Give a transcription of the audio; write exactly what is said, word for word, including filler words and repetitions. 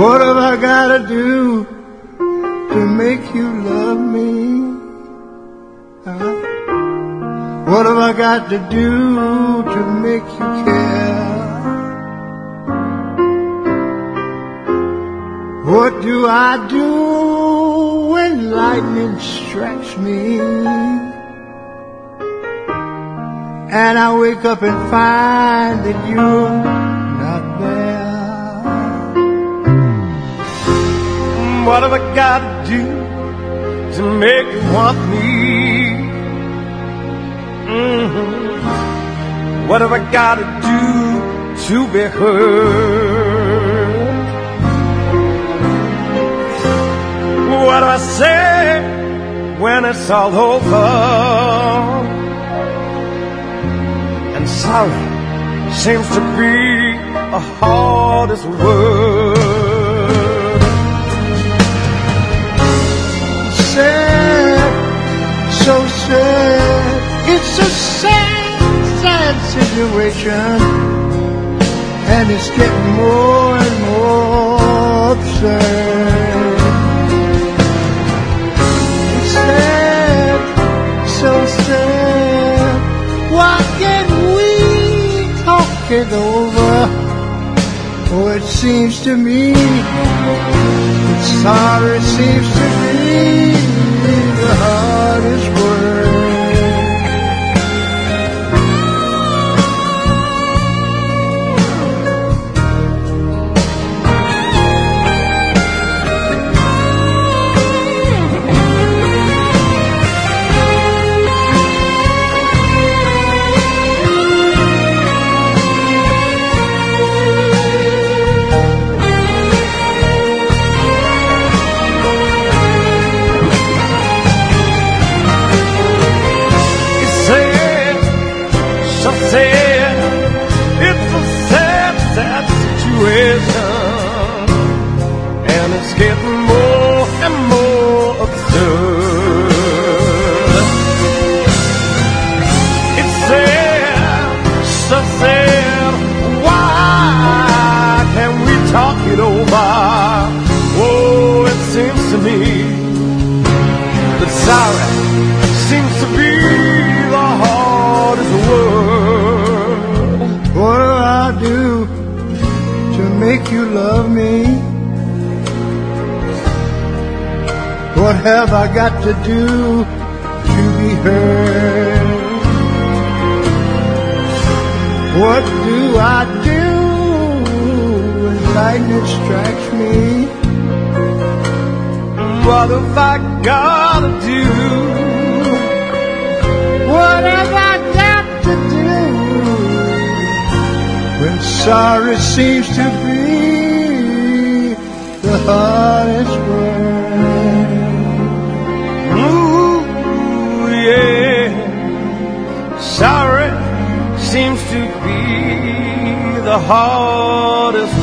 What have I gotta do to make you love me? Huh? What have I got to do to make you care? What do I do when lightning strikes me and I wake up and find that you're not there? What have I got to do to make you want me? Mm-hmm. What have I got to do to be heard? What do I say when it's all over and sorry seems to be the hardest word? Sad, so sad, it's a sad, sad situation, and it's getting more and more absurd. Sad, so sad, why can't we talk it over? Oh, it seems to me that sorry seems to be the hardest word. And it's getting more and more absurd. It's sad, so sad, why can't we talk it over? Oh, it seems to me that sorry seems to be the hardest word. What do I do to make you love me? What have I got to do to be heard? What do I do when lightning strikes me? What have I got to do? What have I got to do when sorry seems to be the hardest word? Ooh, yeah. Sorry seems to be the hardest